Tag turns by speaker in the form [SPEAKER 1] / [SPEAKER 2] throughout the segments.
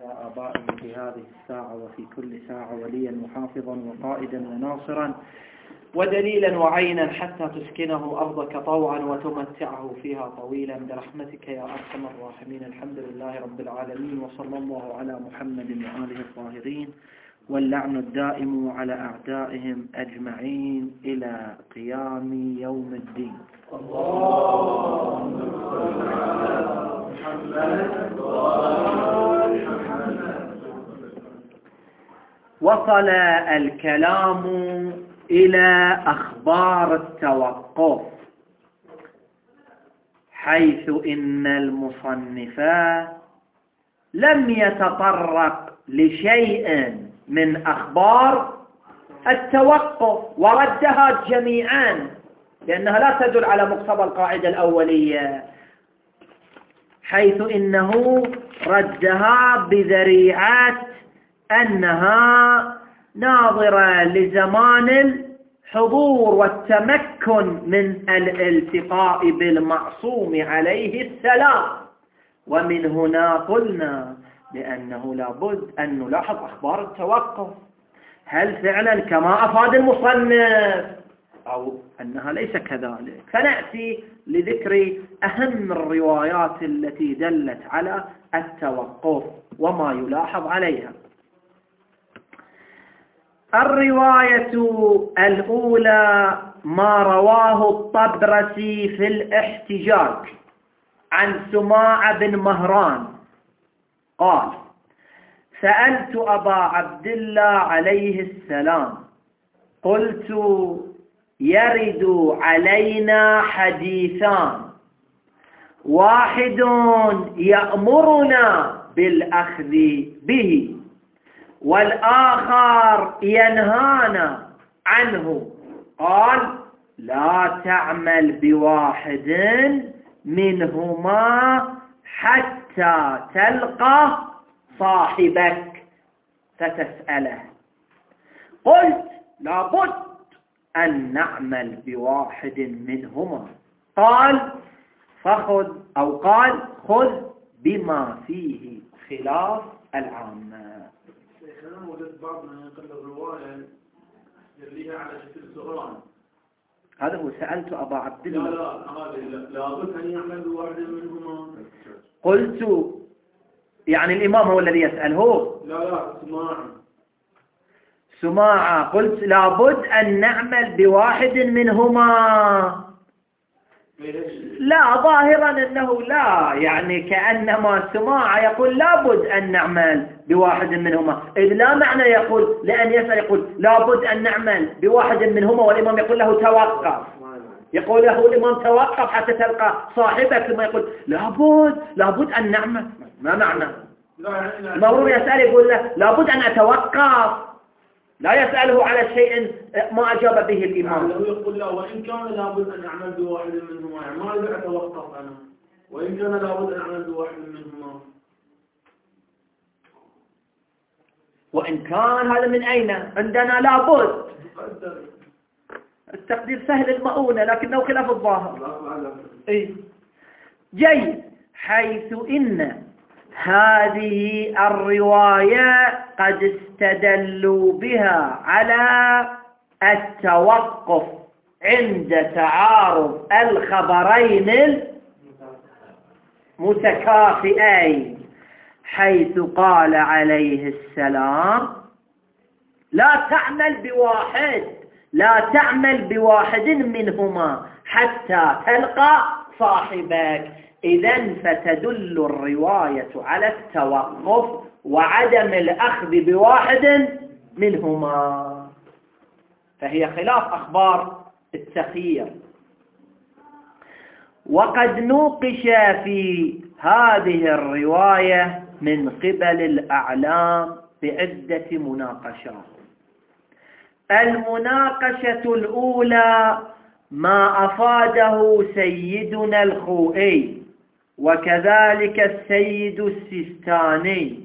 [SPEAKER 1] آبائهم في هذه الساعة وفي كل ساعة وليا محافظا وقائدا وناصرا ودليلا وعينا حتى تسكنه أرضك طوعا وتمتعه فيها طويلا برحمتك يا أرحم الراحمين. الحمد لله رب العالمين، وصلى الله على محمد وآله الطاهرين، واللعن الدائم على أعدائهم أجمعين إلى قيام يوم الدين. اللهم صل على محمد. وصل الكلام إلى أخبار التوقف، حيث إن المصنف لم يتطرق لشيء من أخبار التوقف وردها جميعا، لأنها لا تدل على مقتضى القاعدة الأولية، حيث إنه ردها بذريعات أنها ناظرة لزمان الحضور والتمكن من الالتقاء بالمعصوم عليه السلام. ومن هنا قلنا لأنه لابد أن نلاحظ أخبار التوقف، هل فعلا كما أفاد المصنف أو أنها ليس كذلك. فنأتي لذكر أهم الروايات التي دلت على التوقف وما يلاحظ عليها. الرواية الأولى ما رواه الطبرسي في الاحتجاج عن سماع بن مهران قال: سألت أبا عبد الله عليه السلام قلت: يرد علينا حديثان، واحد يأمرنا بالأخذ به والآخر ينهانا عنه. قال: لا تعمل بواحد منهما حتى تلقى صاحبك فتسأله. قلت: لابد أن نعمل بواحد منهما. قال: خذ بما فيه خلاف العامة.
[SPEAKER 2] أنا وجدت بعض من ينقل الرواية يرليها على شكل سؤال.
[SPEAKER 1] هذا هو سألت أبا عبد الله.
[SPEAKER 2] لابد أن يعمل بواحد منهما.
[SPEAKER 1] قلت يعني الإمام هو الذي يسأل هو؟
[SPEAKER 2] لا
[SPEAKER 1] سماعة. قلت لابد أن نعمل بواحد منهما. لا، ظاهرا أنه لا، يعني كأنما سماعة يقول لابد أن نعمل بواحد منهما، إذ لا معنى يقول لأن يسأل يقول لابد أن نعمل بواحد منهما والإمام يقول له توقف، يقول له الإمام توقف حتى تلقى صاحبك، ثم يقول لابد أن نعمل. ما معنى؟ المفروض يسأل يقول له لابد أن أتوقف، لا يسأله على شيء ما أجاب به الإمام.
[SPEAKER 2] لو يقول له وإن كان لابد أن أعمل بواحد منهما، يعني ما أقدر أتوقف أنا، وإن كان لابد أن أعمل بواحد منهما.
[SPEAKER 1] وإن كان هذا من أين؟ عندنا لابد. التقدير سهل المؤونة لكنه خلاف الظاهر. جيد. حيث إن هذه الرواية قد استدلوا بها على التوقف عند تعارض الخبرين المتكافئين، حيث قال عليه السلام: لا تعمل بواحد منهما حتى تلقى صاحبك. إذن فتدل الرواية على التوقف وعدم الأخذ بواحد منهما، فهي خلاف أخبار التخيير. وقد نوقش في هذه الرواية من قبل الأعلام بعدة مناقشات. المناقشة الأولى ما أفاده سيدنا الخوئي وكذلك السيد السيستاني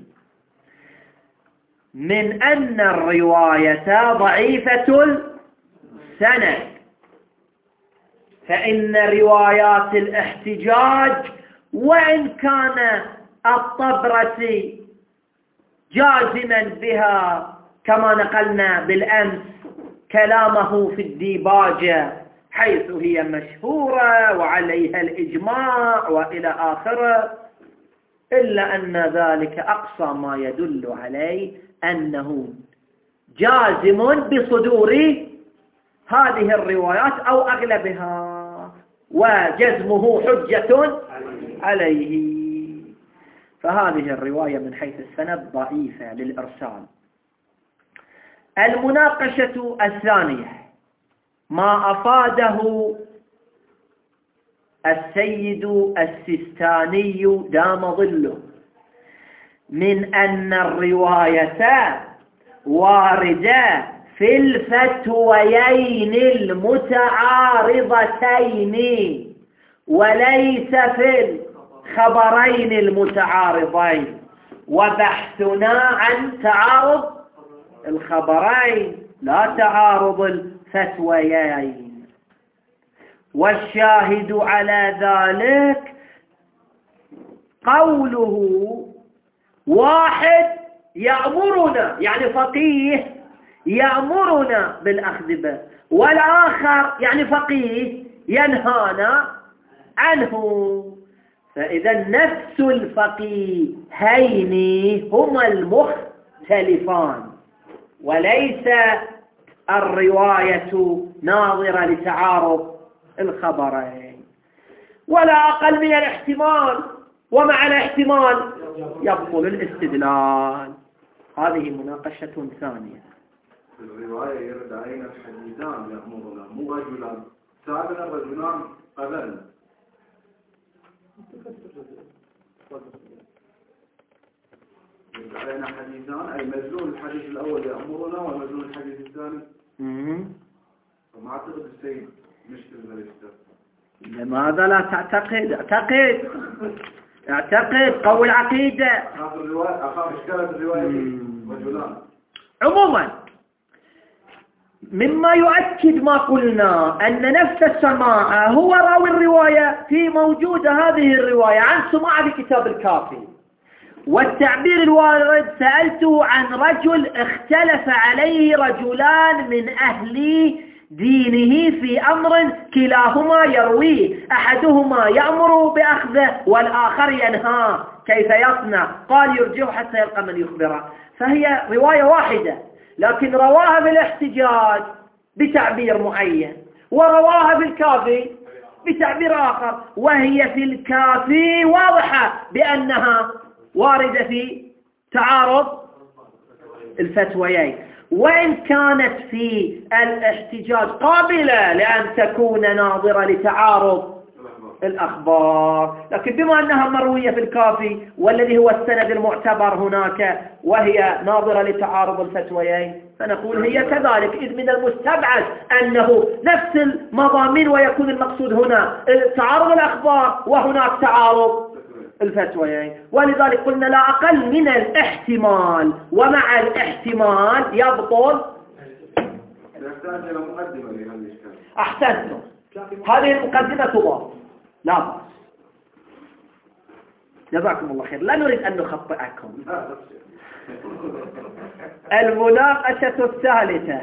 [SPEAKER 1] من أن الرواية ضعيفة السند، فإن روايات الاحتجاج وإن كان الطبرسي جازما بها كما نقلنا بالأمس كلامه في الديباجة حيث هي مشهورة وعليها الإجماع وإلى آخره، إلا أن ذلك أقصى ما يدل عليه أنه جازم بصدور هذه الروايات أو أغلبها، وجزمه حجة عليه. فهذه الرواية من حيث السند ضعيفة للإرسال. المناقشة الثانية ما أفاده السيد السيستاني دام ظله من أن الرواية واردة في الفتويين المتعارضتين وليس في الخبرين المتعارضين، وبحثنا عن تعارض الخبرين لا تعارض الفتويين. والشاهد على ذلك قوله واحد يأمرنا، يعني فقيه يأمرنا بالأخذ به، والآخر يعني فقيه ينهانا عنه. فإذا نفس الفقيهين هما المختلفان، وليس الرواية ناظرة لتعارض الخبرين، ولا أقل من الاحتمال، ومع الاحتمال يبطل الاستدلال. هذه مناقشة ثانية.
[SPEAKER 2] الرواية يرد علينا الحديثان يأمرنا مو رجلان، سابنا الرجلان قبلنا. يرد علينا حديثان، أي مجنون الحديث الأول يأمرنا ومجنون الحديث الثاني. وما أعتقد السيد مشكل ذلك.
[SPEAKER 1] لماذا لا تعتقد؟ اعتقد قول عقيدة.
[SPEAKER 2] أخاف إشكالة الرواية رجلان.
[SPEAKER 1] عموما مما يؤكد ما قلنا أن نفس السماع هو راوي الرواية في موجود هذه الرواية عن سماع بكتاب الكافي. والتعبير الوارد سألته عن رجل اختلف عليه رجلان من أهل دينه في أمر كلاهما يرويه، أحدهما يأمر بأخذه والآخر ينهاه، كيف يصنع؟ قال يرجعه حتى يلقى من يخبره. فهي رواية واحدة، لكن رواها بالاحتجاج بتعبير معين، ورواها بالكافي بتعبير آخر، وهي في الكافي واضحة بأنها واردة في تعارض الفتويين، وإن كانت في الاحتجاج قابلة لأن تكون ناظرة لتعارض الأخبار، لكن بما أنها مروية في الكافي والذي هو السند المعتبر هناك وهي ناظرة لتعارض الفتويين، فنقول هي كذلك، إذ من المستبعد أنه نفس المضامين ويكون المقصود هنا تعارض الأخبار وهناك تعارض الفتويين. ولذلك قلنا لا أقل من الاحتمال، ومع الاحتمال يبطل. أحسنتم، هذه المقدمة تضاف، لا بأس، جزاكم الله خير، لا نريد أن نخطئكم. المناقشة الثالثة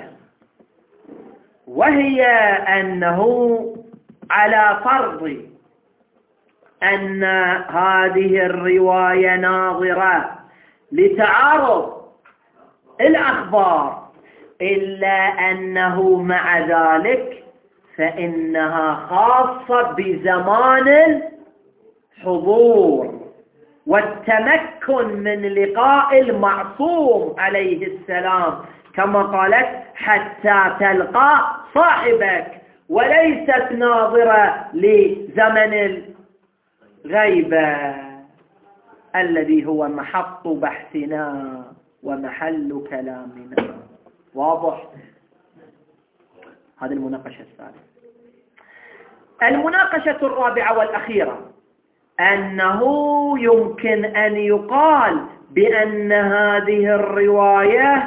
[SPEAKER 1] وهي أنه على فرض أن هذه الرواية ناظرة لتعارض الأخبار، إلا أنه مع ذلك فإنها خاصة بزمان الحضور والتمكن من لقاء المعصوم عليه السلام، كما قالت حتى تلقى صاحبك، وليست ناظرة لزمن الغيبة الذي هو محط بحثنا ومحل كلامنا. واضح؟ هذه المناقشة الثالثة. المناقشة الرابعة والأخيرة أنه يمكن أن يقال بأن هذه الرواية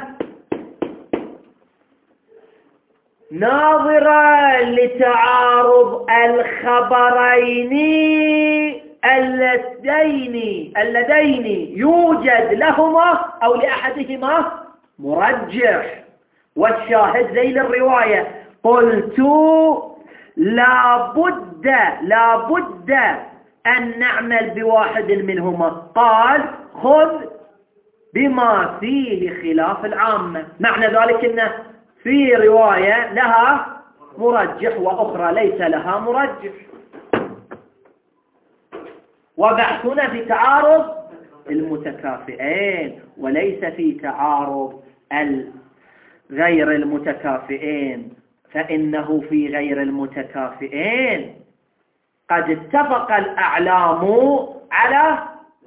[SPEAKER 1] ناظرة لتعارض الخبرين اللذين يوجد لهما أو لأحدهما مرجح. والشاهد ذيل الرواية قلت لا بد أن نعمل بواحد منهما، قال خذ بما فيه خلاف العامة. معنى ذلك أن في رواية لها مرجح وأخرى ليس لها مرجح. وبحثنا في تعارض المتكافئين وليس في تعارض غير المتكافئين، فإنه في غير المتكافئين قد اتفق الأعلام على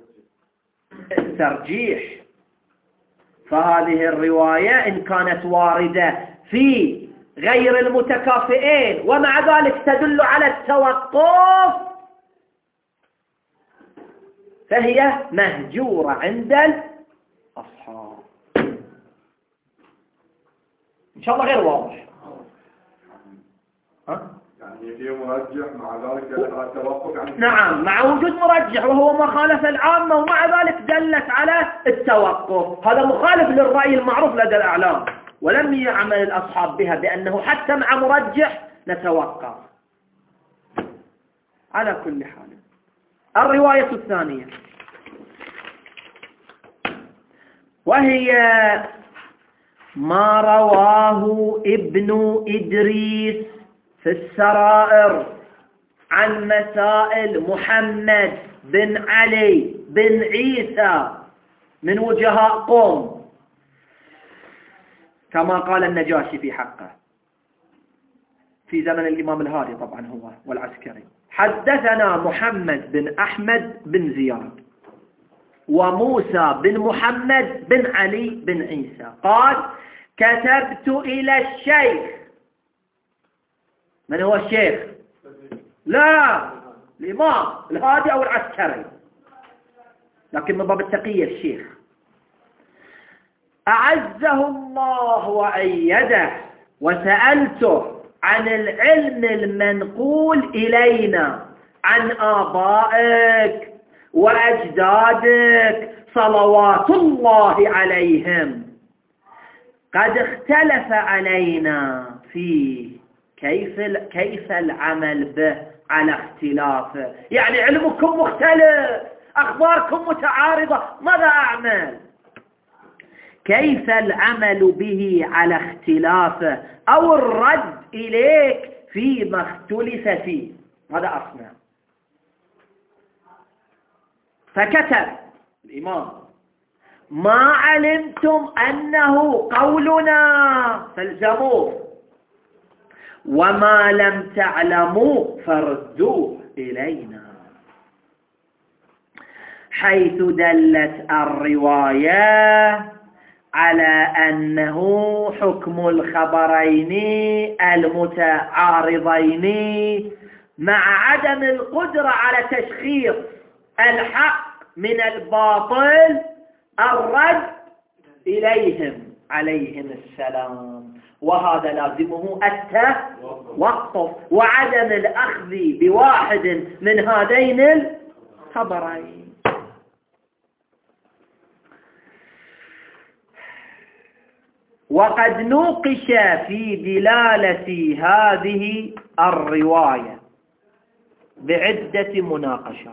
[SPEAKER 1] الترجيح. فهذه الرواية إن كانت واردة في غير المتكافئين ومع ذلك تدل على التوقف فهي مهجورة عند الأصحاب. إن شاء الله غير واضح.
[SPEAKER 2] يعني في مرجح مع ذلك دلت على التوقف يعني. نعم،
[SPEAKER 1] مع وجود مرجح وهو مخالف العامة ومع ذلك دلت على التوقف. هذا مخالف للرأي المعروف لدى الأعلام، ولم يعمل الأصحاب بها بأنه حتى مع مرجح نتوقف. على كل حال، الرواية الثانية وهي ما رواه ابن إدريس في السرائر عن مسائل محمد بن علي بن عيسى من وجهاء قوم، كما قال النجاشي في حقه في زمن الإمام الهادي طبعا هو والعسكري. حدثنا محمد بن أحمد بن زياد وموسى بن محمد بن علي بن عيسى قال كتبت إلى الشيخ. من هو الشيخ؟ لا، الإمام الهادي أو العسكري، لكن من باب التقية الشيخ أعزه الله وأيده، وسألته عن العلم المنقول إلينا عن آبائك وأجدادك صلوات الله عليهم، قد اختلف علينا فيه، كيف العمل به على اختلافه؟ يعني علمكم مختلف، أخباركم متعارضة، ماذا أعمل؟ كيف العمل به على اختلافه أو الرد إليك فيما اختلف فيه؟ هذا أصنع. فكتب الإمام ما علمتم أنه قولنا فالزموه، وما لم تعلموا فردوه إلينا، حيث دلت الرواية على أنه حكم الخبرين المتعارضين مع عدم القدرة على تشخيص الحق من الباطل الرد إليهم عليهم السلام، وهذا لازمه التوقف وعدم الأخذ بواحد من هذين الخبرين. وقد نوقش في دلالة هذه الرواية بعدة مناقشات.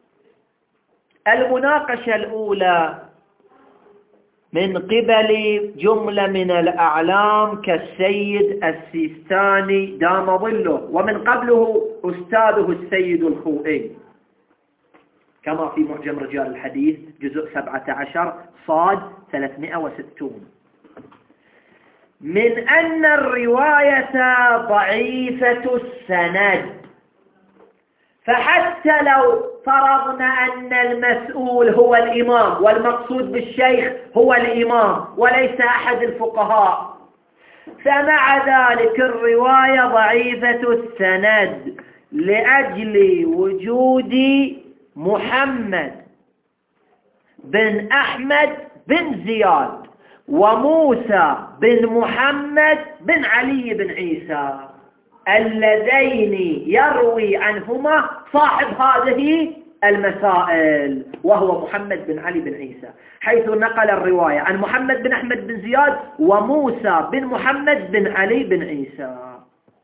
[SPEAKER 1] المناقشة الأولى من قبل جملة من الأعلام كالسيد السيستاني دام ظله، ومن قبله أستاذه السيد الخوئي كما في معجم رجال الحديث جزء 17 صاد 360، من أن الرواية ضعيفة السند، فحتى لو فرضنا أن المسؤول هو الإمام والمقصود بالشيخ هو الإمام وليس أحد الفقهاء، فمع ذلك الرواية ضعيفة السند لأجل وجود محمد بن أحمد بن زياد وموسى بن محمد بن علي بن عيسى اللذين يروي عنهما صاحب هذه المسائل، وهو محمد بن علي بن عيسى، حيث نقل الرواية عن محمد بن أحمد بن زياد وموسى بن محمد بن علي بن عيسى،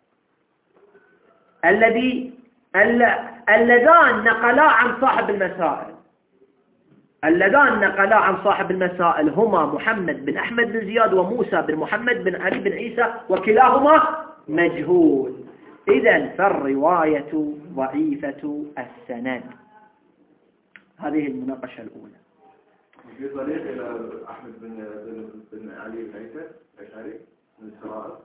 [SPEAKER 1] اللذان نقلا عن صاحب المسائل. اللذان نقلا عن صاحب المسائل هما محمد بن أحمد بن زياد وموسى بن محمد بن علي بن عيسى، وكلاهما مجهول. إذن فالرواية ضعيفة السند. هذه المناقشة الأولى.
[SPEAKER 2] في طريق إلى أحمد بن علي بن عيسى الأشعري من السرائر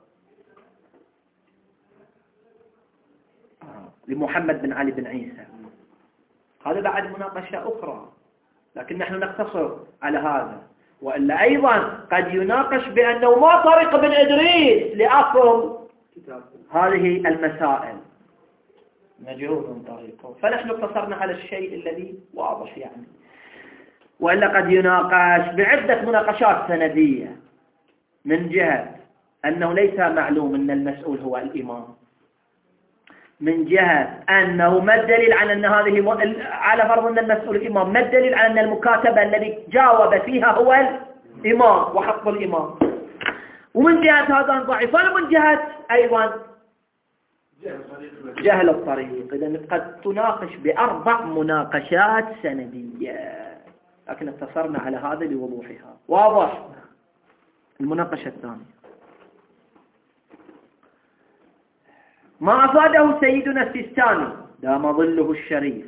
[SPEAKER 1] لمحمد بن علي بن عيسى، هذا بعد مناقشة أخرى، لكن نحن نقتصر على هذا. وإلا أيضا قد يناقش بأنه ما طريق ابن إدريس لأصل هذه المسائل، مجهول طريقه، فنحن اقتصرنا على الشيء الذي واضح يعني. وإلا قد يناقش بعدة مناقشات سندية، من جهة أنه ليس معلوم أن المسؤول هو الإمام، من جهة أنه ما الدليل على أن هذه على فرض أن المسؤول الإمام، ما الدليل على أن المكاتبة الذي جاوب فيها هو الإمام وحق الإمام، ومن جهة هذا ضعيف، ومن جهة أيضا جهل الطريق. إذا قد تناقش بأربع مناقشات سندية، لكن اقتصرنا على هذا لوضوحها. واضح؟ المناقشة الثانية ما أفاده سيدنا السيستاني دام ظله الشريف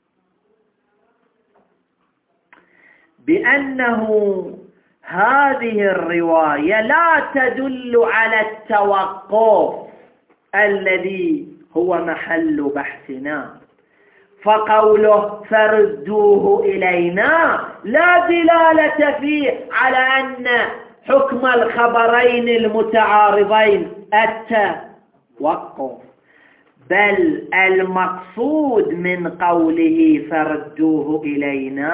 [SPEAKER 1] بأنه هذه الرواية لا تدل على التوقف الذي هو محل بحثنا، فقوله فردوه إلينا لا دلالة فيه على أن حكم الخبرين المتعارضين التوقف، بل المقصود من قوله فردوه إلينا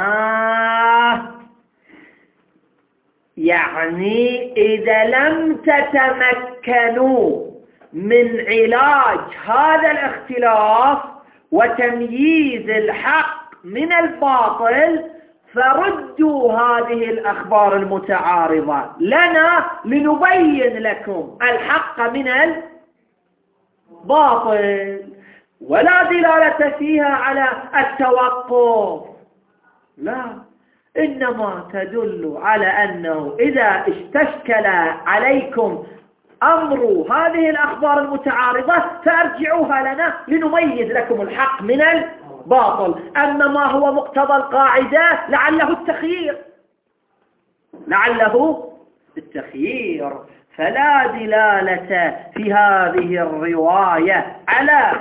[SPEAKER 1] يعني إذا لم تتمكنوا من علاج هذا الاختلاف وتمييز الحق من الباطل فردوا هذه الأخبار المتعارضة لنا لنبين لكم الحق من الباطل، ولا دلالة فيها على التوقف، لا، إنما تدل على أنه إذا استشكل عليكم أمر هذه الأخبار المتعارضة فارجعوها لنا لنميز لكم الحق من الباطل. أما ما هو مقتضى القاعدة لعله التخيير، فلا دلالة في هذه الرواية على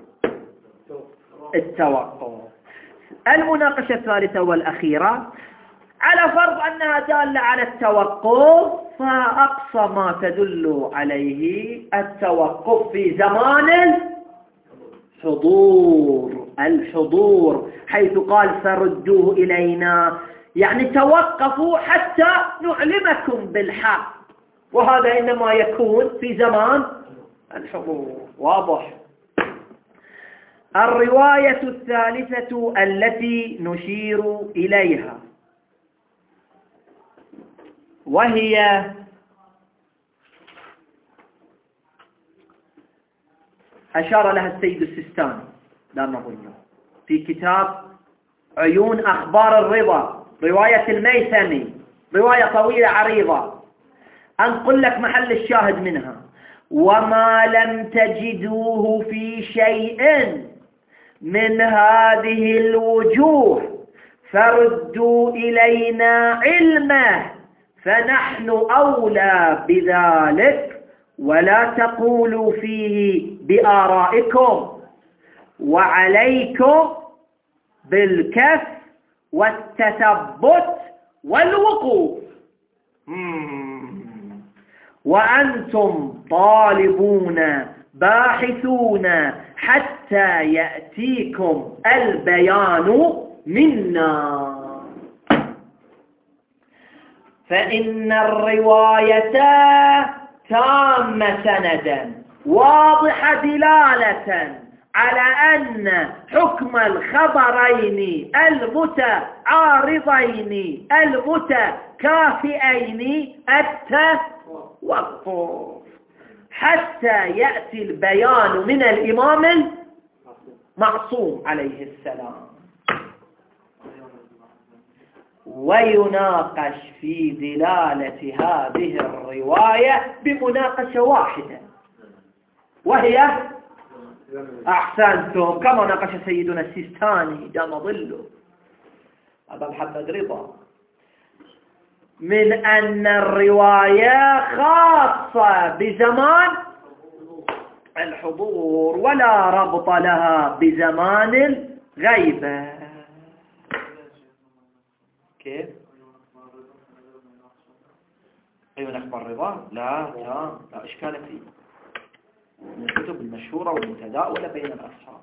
[SPEAKER 1] التوقف. المناقشة الثالثة والأخيرة على فرض أنها دالة على التوقف، فأقصى ما تدل عليه التوقف في زمان الحضور، حيث قال فردوه إلينا، يعني توقفوا حتى نعلمكم بالحق، وهذا إنما يكون في زمان الحضور. واضح؟ الرواية الثالثة التي نشير إليها وهي أشار لها السيد السيستاني لا نظنه في كتاب عيون أخبار الرضا، رواية الميثمي، رواية طويلة عريضة، أنقل لك محل الشاهد منها: وما لم تجدوه في شيء من هذه الوجوه فردوا إلينا علمه فنحن أولى بذلك، ولا تقولوا فيه بآرائكم، وعليكم بالكف والتثبت والوقوف، وأنتم طالبون باحثون حتى يأتيكم البيان منا، فإن الرواية تامة سندا واضحة دلالة على أن حكم الخبرين المتعارضين المتكافئين التوقف حتى يأتي البيان من الإمام المعصوم عليه السلام، ويناقش في دلالة هذه الرواية بمناقشة واحدة، وهي أحسنتم كما ناقش سيدنا السيستاني دام ظله أبا محمد رضا، من أن الرواية خاصة بزمان الحضور ولا ربط لها بزمان الغيبة. كيف؟ أيوة أخبار رضا لا إشكال فيه، من الكتب المشهورة والمتداولة بين الأصحاب،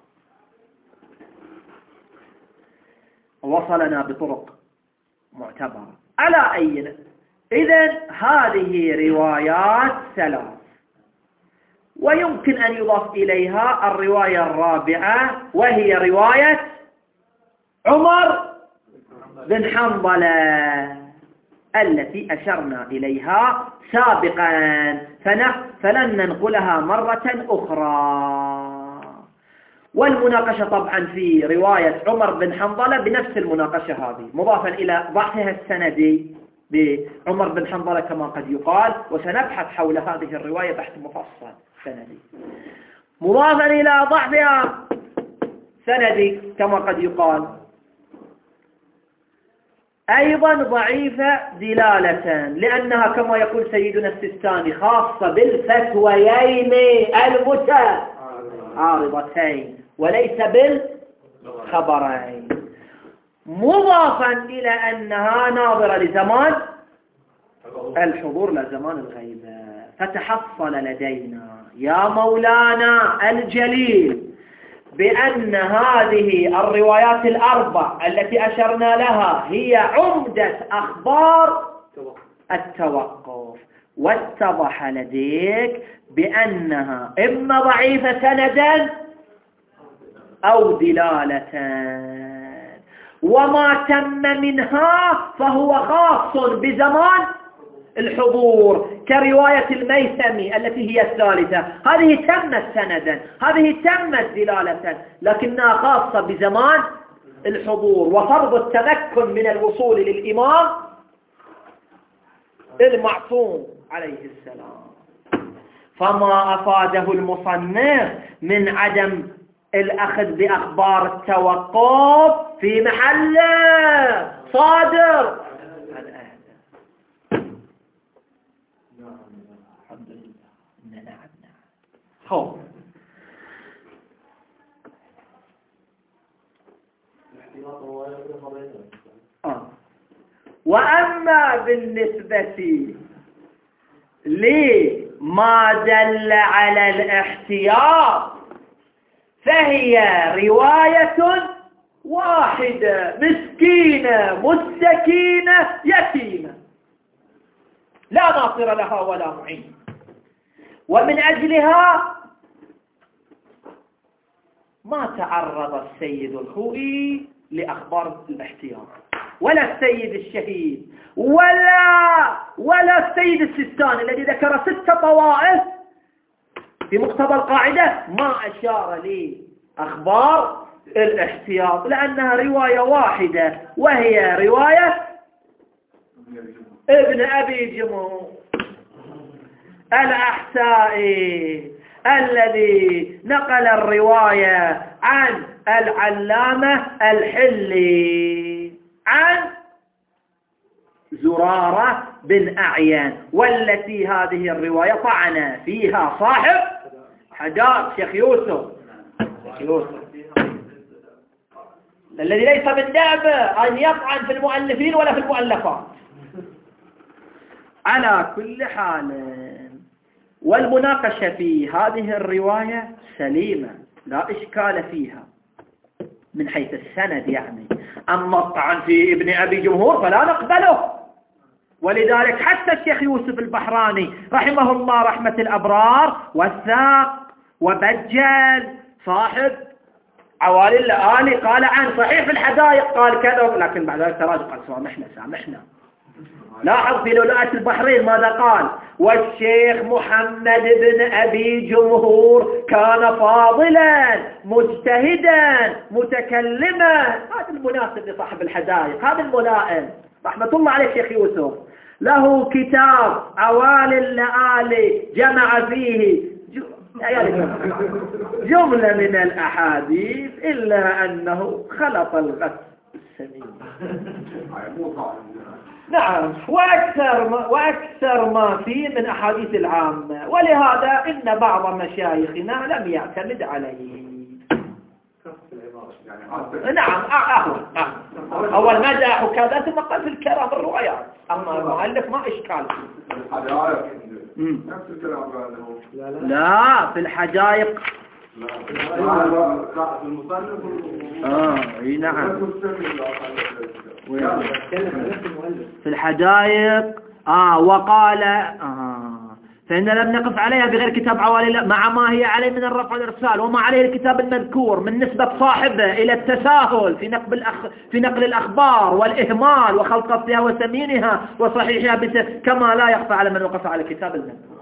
[SPEAKER 1] وصلنا بطرق معتبرة على أي. إذن هذه روايات ثلاث، ويمكن أن يضاف إليها الرواية الرابعة وهي رواية عمر بن حنظلة التي أشرنا إليها سابقا، فلن ننقلها مرة أخرى. والمناقشة طبعا في رواية عمر بن حنظلة بنفس المناقشة هذه، مضافا إلى ضعفها السندي بعمر بن حنظلة كما قد يقال، وسنبحث حول هذه الرواية بحث مفصل سندي، مضافا إلى ضعفها سندي كما قد يقال، أيضا ضعيفة دلالة، لأنها كما يقول سيدنا السيستاني خاصة بالفتويين المتعارضتين وليس بالخبرين، مضافا إلى أنها ناظرة لزمان الحضور لا زمان الغيبة. فتحصل لدينا يا مولانا الجليل بأن هذه الروايات الأربع التي أشرنا لها هي عمدة أخبار التوقف، واتضح لديك بأنها إما ضعيفة سندا أو دلالة، وما تم منها فهو خاص بزمان الحضور كرواية الميثمي التي هي الثالثة، هذه تمت سندا، هذه تمت دلالة، لكنها خاصة بزمان الحضور وفرض التمكن من الوصول للإمام المعصوم عليه السلام. فما أفاده المصنف من عدم الأخذ بأخبار التوقف في محل صادر الحمد لله. نعم. وأما بالنسبة لما دل على الاحتياط فهي رواية واحدة مسكينة مستكينة يتيمة لا ناصر لها ولا معين، ومن أجلها ما تعرض السيد الخوئي لأخبار الاحتياط، ولا السيد الشهيد ولا السيد السيستاني الذي ذكر 6 طوائف في مقتضى القاعدة ما أشار لأخبار الاحتياط، لأنها رواية واحدة وهي رواية ابن أبي جمهور الأحسائي الذي نقل الرواية عن العلامة الحلي عن زرارة بن أعين، والتي هذه الرواية طعن فيها صاحب حداد شيخ يوسف الذي ليس من دأبه أن يطعن في المؤلفين ولا في المؤلفات. على كل حال، والمناقشة في هذه الرواية سليمة لا إشكال فيها من حيث السند يعني، أما الطعن في ابن أبي جمهور فلا نقبله. ولذلك حتى الشيخ يوسف البحراني رحمه الله رحمة الأبرار وثاق وبجل صاحب عوالي اللآلي قال عن صحيح في الحدائق قال كذا، لكن بعد ذلك تراجع قال سامحنا. لاحظ في لؤلؤة البحرين ماذا قال؟ والشيخ محمد بن أبي جمهور كان فاضلا مجتهدا متكلما. هذا المناسب لصاحب الحدائق، هذا الملائم رحمة الله عليه الشيخ يوسف، له كتاب عوالي اللآلي جمع فيه جملة من الأحاديث إلا أنه خلط الغث السمين. نعم، وأكثر ما فيه من أحاديث العامة، ولهذا إن بعض مشايخنا لم يعتمد عليه. نعم، أول مدح وكذا ثم قال في الكلام الروايات، أما المؤلف ما إشكال. لا في الحدائق
[SPEAKER 2] في المصنف
[SPEAKER 1] نعم في الحدائق وقال فإن لم نقف عليها بغير كتاب عوالي مع ما هي عليه من الرفع والإرسال، وما عليه الكتاب المذكور من نسبة صاحبه إلى التساهل في نقل الأخبار والإهمال وخلط قصدها وسمينها وصحيحها كما لا يخفى على من وقف على الكتاب المذكور.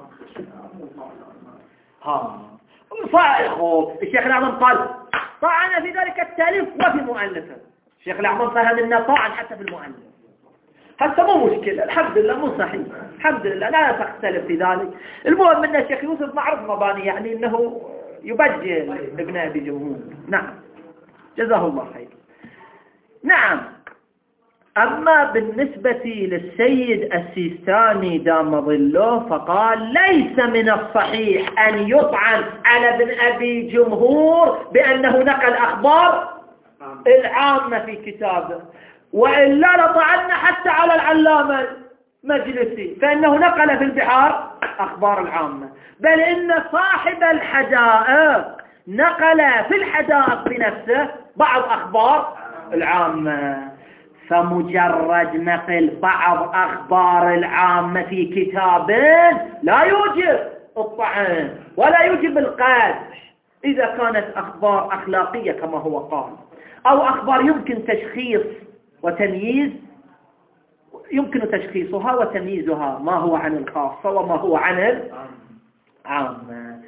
[SPEAKER 1] الشيخ الأعظم قال طعن في ذلك التأليف وفي مؤلفه. الشيخ الأعظم فهم أنه طعن حتى في المؤلف. هذا مو مشكلة، الحمد لله مو صحيح، الحمد لله لا تختلف في ذلك. المهم أن الشيخ يوسف معروف مباني، يعني أنه يبجل ابن أبي جمهور. نعم جزاه الله خير. نعم، أما بالنسبة للسيد السيستاني دام ظله فقال ليس من الصحيح أن يطعن على ابن أبي جمهور بأنه نقل أخبار العامة في كتابه، وإلا لطعنا حتى على العلامة المجلسي فإنه نقل في البحار أخبار العامة، بل إن صاحب الحدائق نقل في الحدائق بنفسه بعض أخبار العامة. فمجرد نقل بعض أخبار العامة في كتاب لا يوجب الطعن ولا يوجب القدح إذا كانت أخبار أخلاقية كما هو قال، أو أخبار يمكن تشخيص وتمييز، يمكن تشخيصها وتمييزها ما هو عن الخاصة وما هو عن العامة.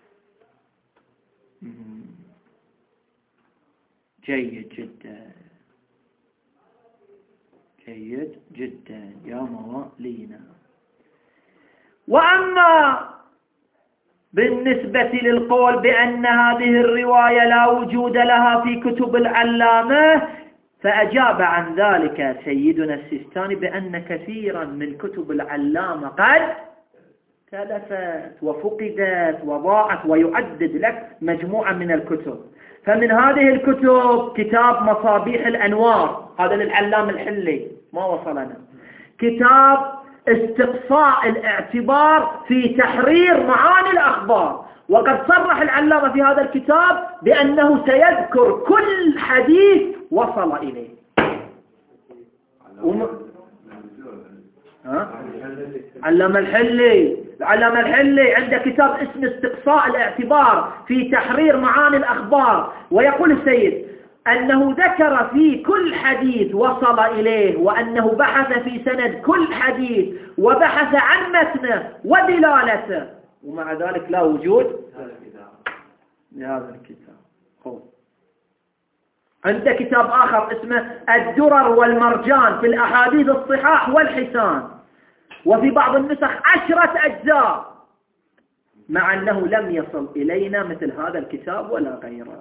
[SPEAKER 1] جيد جدا، جيد جدا يا موالينا. وأما بالنسبة للقول بأن هذه الرواية لا وجود لها في كتب العلامة، فأجاب عن ذلك سيدنا السيستاني بأن كثيرا من كتب العلامة قد تلفت وفقدت وضاعت، ويعدد لك مجموعة من الكتب. فمن هذه الكتب كتاب مصابيح الأنوار، هذا للعلام الحلي ما وصلنا، كتاب استقصاء الاعتبار في تحرير معاني الأخبار، وقد صرح العلامة في هذا الكتاب بأنه سيذكر كل حديث وصل إليه. علامة الحلي عنده كتاب اسمه استقصاء الاعتبار في تحرير معاني الأخبار، ويقول السيد أنه ذكر في كل حديث وصل إليه، وأنه بحث في سند كل حديث وبحث عن متنه ودلالته، ومع ذلك لا وجود لهذا الكتاب. عنده كتاب آخر اسمه الدرر والمرجان في الأحاديث الصحاح والحسان، وفي بعض النسخ 10 أجزاء، مع أنه لم يصل إلينا مثل هذا الكتاب ولا غيره.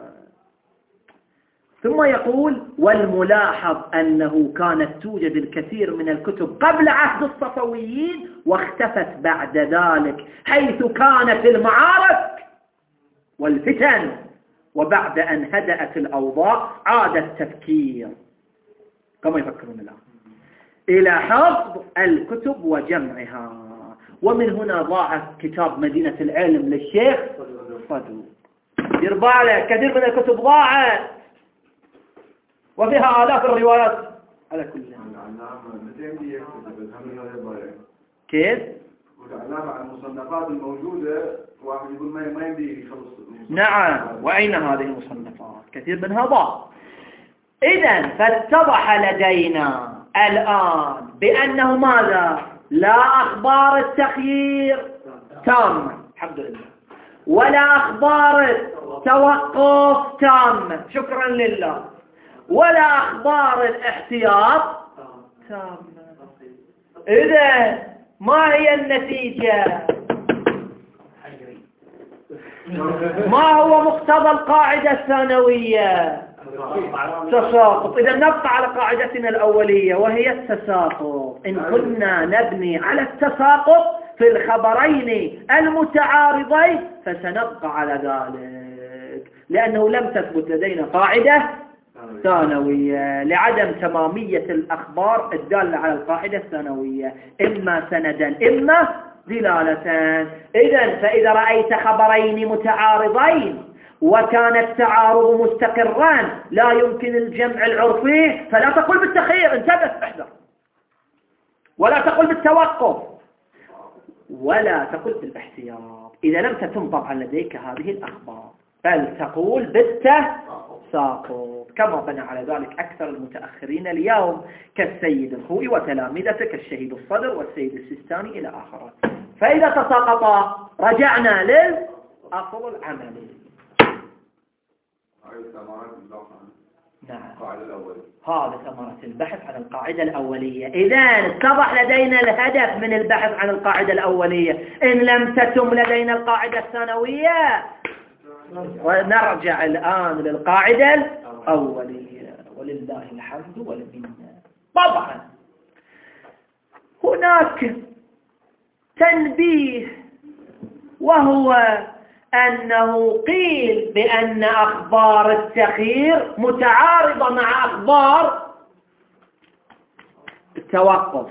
[SPEAKER 1] ثم يقول والملاحظ أنه كانت توجد الكثير من الكتب قبل عهد الصفويين واختفت بعد ذلك، حيث كانت المعارك والفتن، وبعد أن هدأت الأوضاع عاد التفكير كما يفكرون الآن إلى حفظ الكتب وجمعها. ومن هنا ضاع كتاب مدينة العلم للشيخ صدوق. دير بالك كثير من الكتب ضاعت وفيها آلاف الروايات على كل كيف؟
[SPEAKER 2] العلامة على المصنفات الموجودة واحد يقول ما يمدي يخلص.
[SPEAKER 1] نعم، وأين هذه المصنفات؟ كثير منها ضاع. إذن فاتضح لدينا الآن بأنه ماذا؟ لا أخبار التخيير تامة الحمد لله، ولا أخبار التوقف تامة شكرا لله، ولا أخبار الاحتياط تامة. إذن ما هي النتيجة؟ ما هو مقتضى القاعدة الثانوية؟ تساقط. إذا نبقى على قاعدتنا الأولية وهي التساقط. إن كنا نبني على التساقط في الخبرين المتعارضين فسنبقى على ذلك، لأنه لم تثبت لدينا قاعدة ثانوية لعدم تمامية الأخبار الدالة على القاعدة الثانوية، إما سندا إما دلالة. إذن فإذا رأيت خبرين متعارضين وكان التعارض مستقران لا يمكن الجمع العرفي فلا تقل بالتخيير، انتبه احذر، ولا تقل بالتوقف، ولا تقل بالاحتياط إذا لم تتم طبعا لديك هذه الأخبار، بل تقول بالتساقط كما بنى على ذلك أكثر المتأخرين اليوم كالسيد الخوئي وتلامذته كالشهيد الصدر والسيد السيستاني إلى آخره. فإذا تساقطا رجعنا للأصل العملي. نعم، هذا ثمرة البحث عن القاعدة الأولية. إذن اتضح لدينا الهدف من البحث عن القاعدة الأولية. إن لم تتم لدينا القاعدة الثانوية ونرجع الآن للقاعدة الأولية ولله الحمد والمنة. طبعا هناك تنبيه، وهو أنه قيل بأن أخبار التخيير متعارضة مع أخبار التوقف.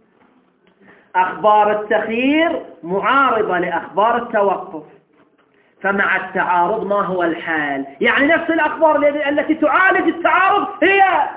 [SPEAKER 1] أخبار التخيير معارضة لأخبار التوقف، فمع التعارض ما هو الحال؟ يعني نفس الأخبار التي تعالج التعارض هي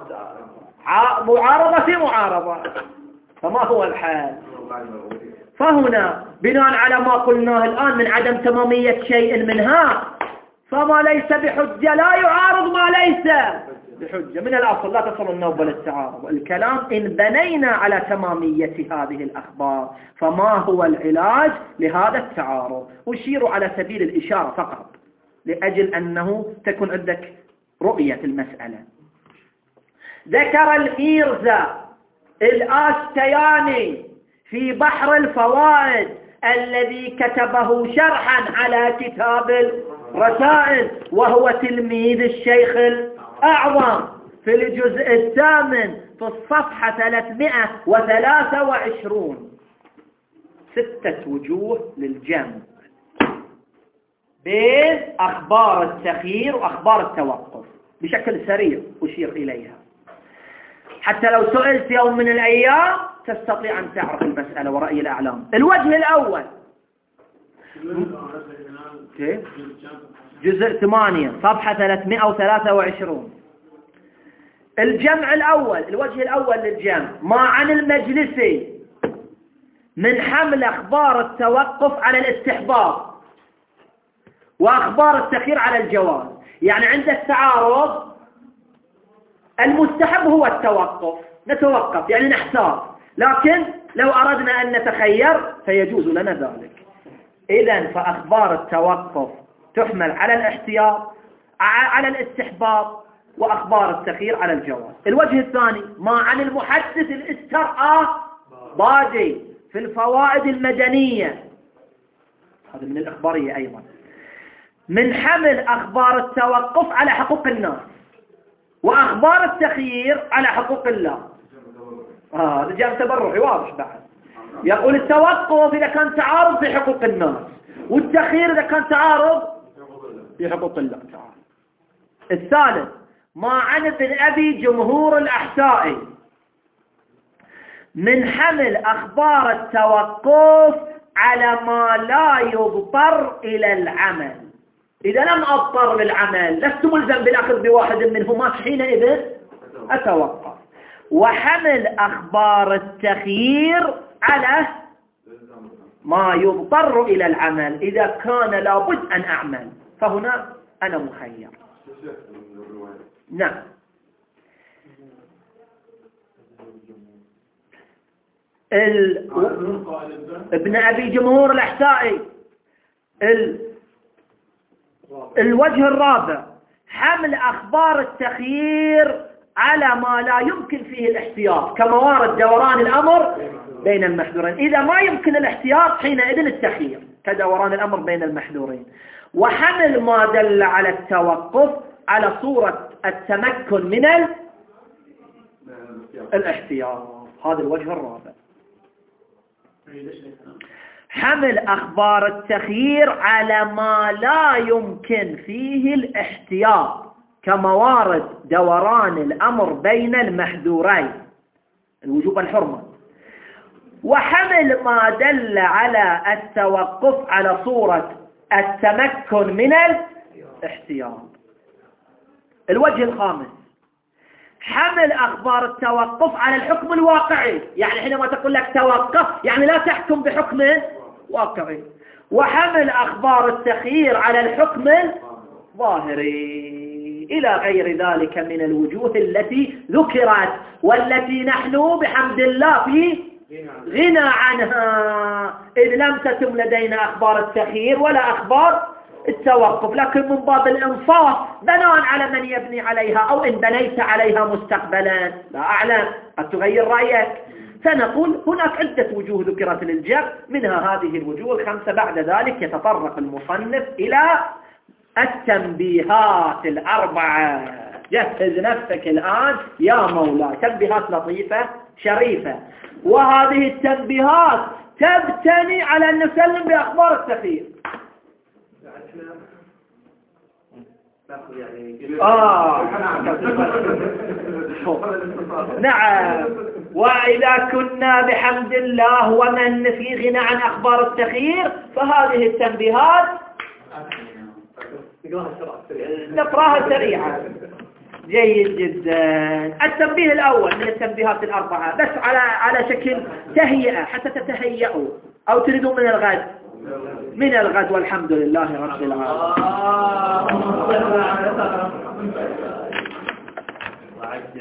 [SPEAKER 1] معارضة في معارضة، فما هو الحال؟ فهنا بناء على ما قلناه الآن من عدم تمامية شيء منها، فما ليس بحجة لا يعارض ما ليس بحجة. من الأصل لا تصل النوبة للتعارض. الكلام إن بنينا على تمامية هذه الأخبار فما هو العلاج لهذا التعارض؟ أشير على سبيل الإشارة فقط لأجل أنه تكون عندك رؤية المسألة. ذكر الميرزا الآشتياني في بحر الفوائد الذي كتبه شرحا على كتاب الرسائل، وهو تلميذ الشيخ الأعظم، في الجزء الثامن في الصفحة 323 6 وجوه للجمع بين أخبار التخيير وأخبار التوقف بشكل سريع أشير إليها حتى لو سئلت يوم من الأيام تستطيع أن تعرف المسألة ورأي الأعلام. الوجه الأول جزء 8 صفحة 323 الجمع الأول. الوجه الأول للجمع ما عن المجلسي من حمل أخبار التوقف على الاستحباب وأخبار التخيير على الجواز. يعني عند التعارض المستحب هو التوقف، نتوقف يعني نحتار، لكن لو أردنا أن نتخير فيجوز لنا ذلك. إذن فأخبار التوقف تحمل على الاحتياط على الاستحباب وأخبار التخيير على الجواز. الوجه الثاني ما عن المحدث الاسترعى باجي في الفوائد المدنية، هذا من الإخبارية أيضا، من حمل أخبار التوقف على حقوق الناس وأخبار التخيير على حقوق الله. هذا جاء تبرعي واضح بعد. يقول التوقف إذا كان تعارض في حقوق الناس، والتخيير إذا كان تعارض في حقوق الله تعالى. الثالث ما عن ابن أبي جمهور الأحسائي من حمل أخبار التوقف على ما لا يضطر إلى العمل. إذا لم أضطر للعمل لست ملزم بالأخذ بواحد منهما، حينئذ ما يضطر إلى العمل إذا كان لابد أن أعمل، فهنا أنا مخير. نعم. ابن أبي جمهور الأحسائي الوجه الرابع حمل أخبار التخيير على ما لا يمكن فيه الاحتياط كموارد دوران الأمر بين المحذورين. إذا ما يمكن الاحتياط حينئذ التخيير كدوران الأمر بين المحذورين. وحمل ما دل على التوقف على صورة التمكن من الاحتياط. هذا الوجه الرابع. حمل أخبار التخيير على ما لا يمكن فيه الاحتياط كموارد دوران الأمر بين المحذورين الوجوب الحرمة. وحمل ما دل على التوقف على صورة التمكن من الاحتياط. الوجه الخامس حمل أخبار التوقف على الحكم الواقعي، يعني حينما تقول لك توقف يعني لا تحكم بحكم واقعي. وحمل أخبار التخيير على الحكم الظاهري إلى غير ذلك من الوجوه التي ذكرت والتي نحن بحمد الله في غنى عنها، إذ لم تتم لدينا أخبار التخيير ولا أخبار التوقف. لكن من باب الإنصاف بناء على من يبني عليها، أو إن بنيت عليها مستقبلا لا أعلم قد تغير رأيك، فنقول هناك عدة وجوه ذكرت للجر، منها هذه الوجوه الخمسة. بعد ذلك يتطرق المصنف إلى التنبيهات الأربعة. جهز نفسك الآن يا مولاي، تنبيهات لطيفة شريفة، وهذه التنبيهات تبتني على أن نسلم بأخبار التخيير. نعم. وإذا كنا بحمد الله ومن في غنى عن أخبار التخيير فهذه التنبيهات نقراها سريعا. جيد جدا. التنبيه الأول من التنبيهات الأربعة بس على شكل تهيئة حتى تتهيئوا، أو تريدوا من الغد؟ من الغد. والحمد لله رب العالمين.